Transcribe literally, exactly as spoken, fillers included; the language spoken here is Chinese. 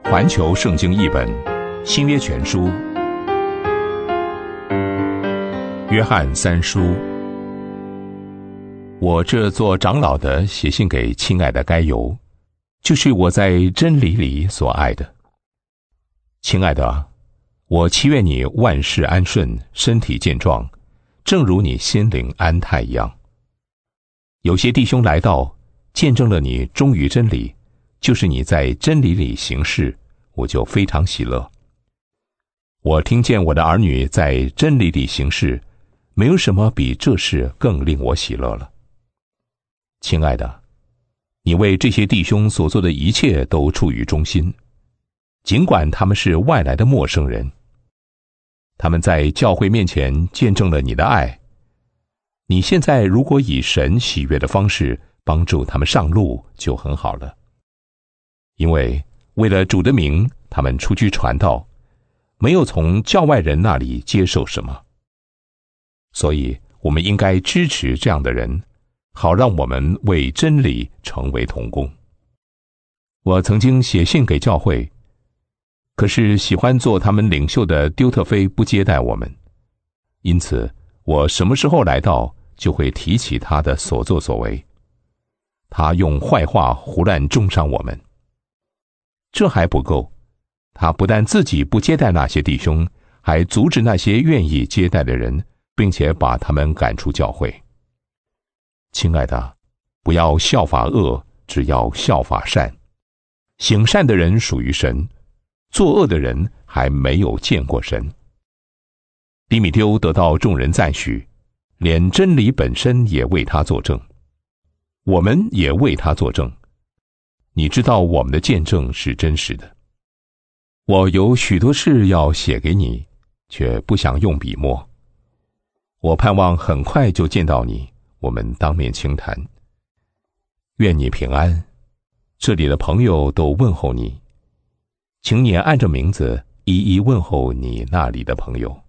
环球圣经译本，新约全书，约翰三书。我这做长老的写信给亲爱的该犹，就是我在真理里所爱的。亲爱的，我祈愿你万事安顺，身体健壮，正如你心灵安泰一样。有些弟兄来到，见证了你忠于真理，就是你在真理里行事，我就非常喜乐。我听见我的儿女在真理里行事，没有什么比这事更令我喜乐了。亲爱的，你为这些弟兄所做的一切都出于忠心，尽管他们是外来的陌生人，他们在教会面前见证了你的爱。你现在如果以神喜悦的方式帮助他们上路，就很好了。因为为了主的名，他们出去传道，没有从教外人那里接受什么。所以我们应该支持这样的人，好让我们为真理成为同工。我曾经写信给教会，可是喜欢做他们领袖的丢特菲不接待我们，因此我什么时候来到，就会提起他的所作所为。他用坏话胡乱中伤我们。这还不够，他不但自己不接待那些弟兄，还阻止那些愿意接待的人，并且把他们赶出教会。亲爱的，不要效法恶，只要效法善。行善的人属于神，作恶的人还没有见过神。低米丢得到众人赞许，连真理本身也为他作证，我们也为他作证。你知道我们的见证是真实的。我有许多事要写给你，却不想用笔墨。我盼望很快就见到你，我们当面倾谈。愿你平安，这里的朋友都问候你，请你按着名字一一问候你那里的朋友。